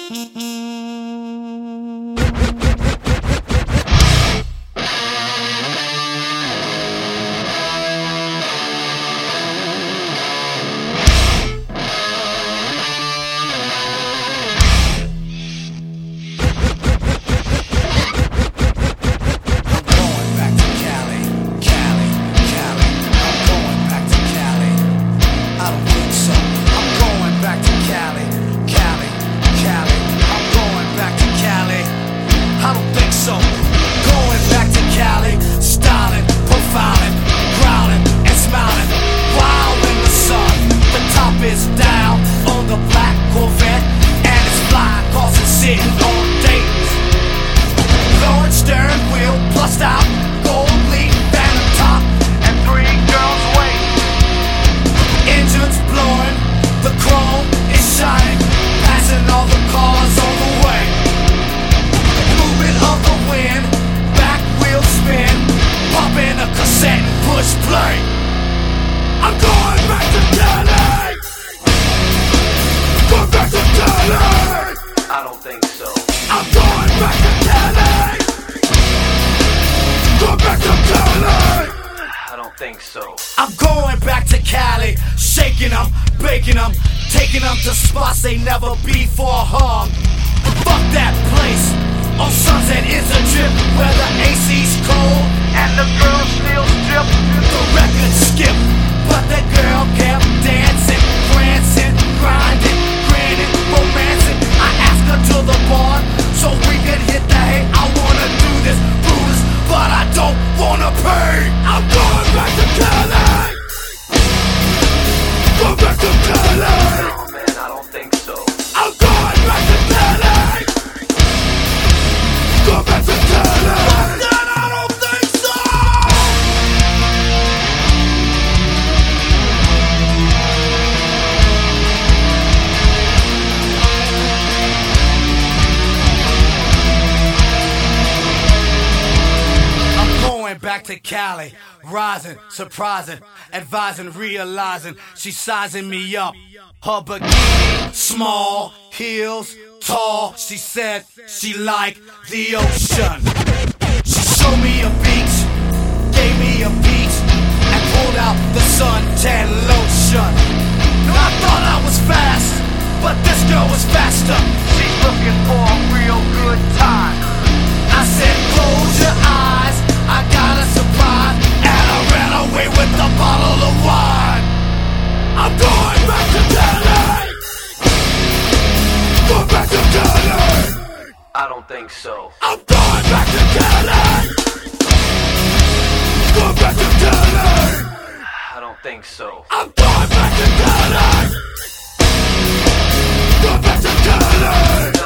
I don't think so. I'm going back to Cali. Going back to Cali. I don't think so. I'm going back to Cali, shaking them, baking them, taking them to spots they never before hung. Fuck that place. On Sunset is a trip where the AC's cold and the girls still strip. The record skip, but the girl kept dancing, prancing, grinding, grinning, romancing. I asked her to the bar so we could hit the hay. I wanna do this, Brutus, but I don't wanna pay. I'm going back to Cali. Go back to Cali. Oh man, I don't think so. I'm going back to Cali. Go back to Cali. I don't think so. I'm going back to Cali, rising, surprising, advising, realizing she's sizing me up. Her bikini, small, heels, tall. She said she liked the ocean. She showed me a beach, gave me a beach, and pulled out the suntan lotion. Now I thought I was fast, but this girl was faster. She's looking for a real good time. I said, close your eyes, I got a surprise, and I ran away with a bottle of wine. I'm going back to Cali. Go back to Cali. I don't think so. I'm going back to Cali. Go back to Cali. I don't think so. I'm going back to Cali. Go back to Cali.